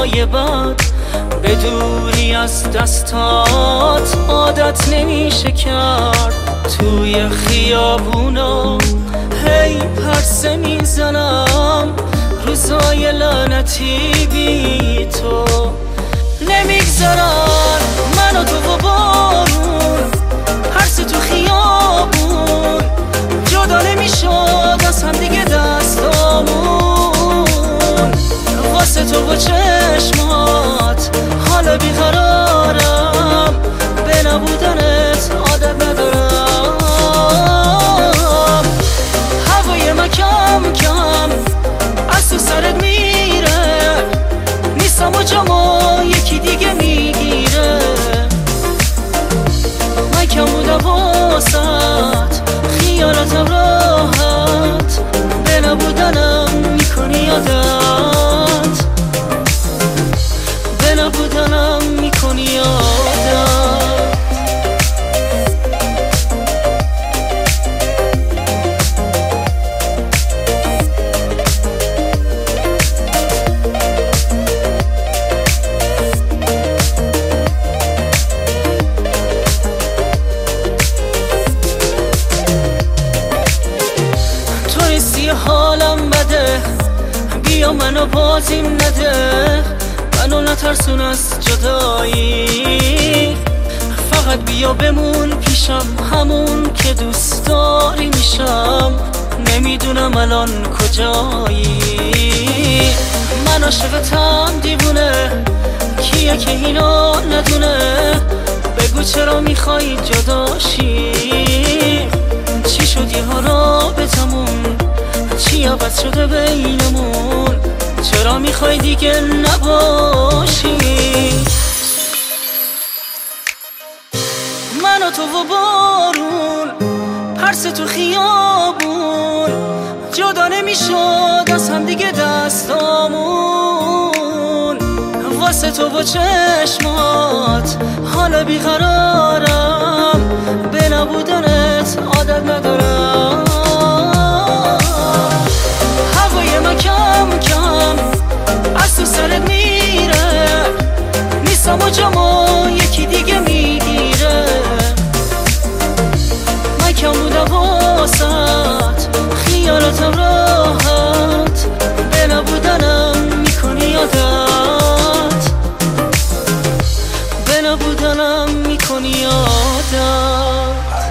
روزای بعد به دوری از دستات عادت نمیشه کرد. توی خیابونا هی پرسه میزنم، روزای لعنتی بی تو نمیگذرن. من و تو و بارون پرس تو خیابون، جدا نمیشد از هم دیگه دستامون. واسه تو و چشمات حالا بیقرارم، به نبودنت عادت ندارم. هوای من کم کم از تو سرت میره، نیستم و جامو یکی دیگه میگیره. من کم بودم واسط خیالاتم راحت، به نبودنم میکنی یادت، به نبودنم میکنی یادت. حالم بده، بیا منو بازیم نده، منو نترسون از جدایی. فقط بیا بمون پیشم، همون که دوست داری میشم. نمیدونم الان کجایی، من عاشقتم دیوونه، کیه که اینو ندونه؟ بگو چرا میخوای جداشی؟ چی شدی ها رابطمون؟ چی عوض شده بینمون؟ چرا میخوای دیگه نباشی؟ من و تو و بارون پرس تو خیابون، جدا نمیشد از هم دیگه دستامون. واسه تو و چشمات حالا بیقرارم، به نبودنت عادت ندارم. هوای من کم کم از تو سرت میره، نیستم و جامو یکی دیگه میگیره. من کم بودم واسط خیالاتم راحت، به نبودنم میکنی یادت، به نبودنم میکنی یادت.